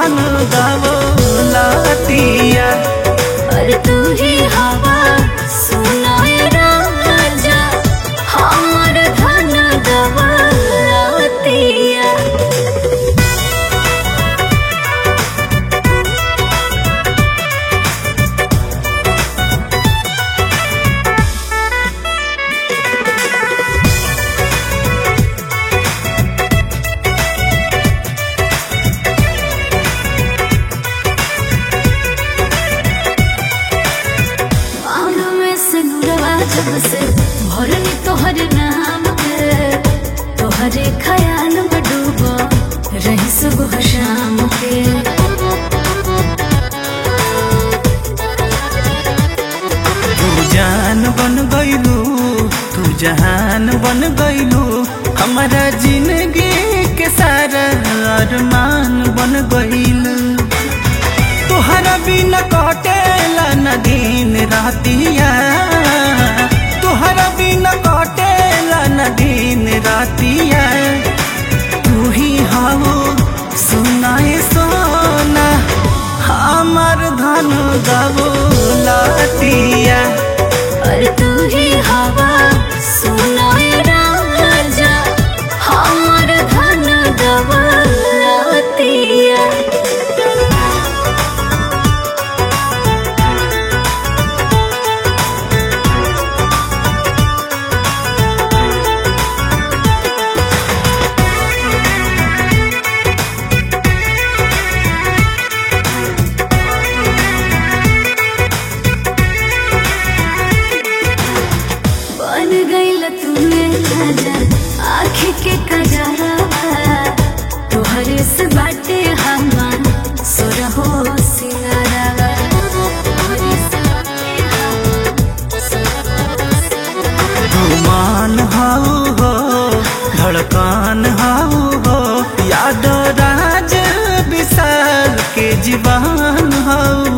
धन दौलतिया। और तू ही हवा सुनाए राजा हमर धन दौलतिया। जब से भरनी तोहर नाम के तोहरे ख्याल में डूबा रही सुबह शाम के। तू जान बन गईलू, तू जहान बन गईलू, हमारा जिंदगी के सारा अरमान बन गईलू। तुहरा बिना कटेला न दिन रातिया, तुहरा बिना कटेला न दिन रातिया। तू ही हाउ सुनाए सोना हमर धन दौलतिया। और तू ही हवा सुनाए राजा हमर धन दौलतिया। तूने नजर आँखी के कजरवा तोहरे से बाटे हमार सोरहो सिंगारवा। तू मान हाउ हो धड़कन हाउ हो, याद राज विशाल के जीवन हाउ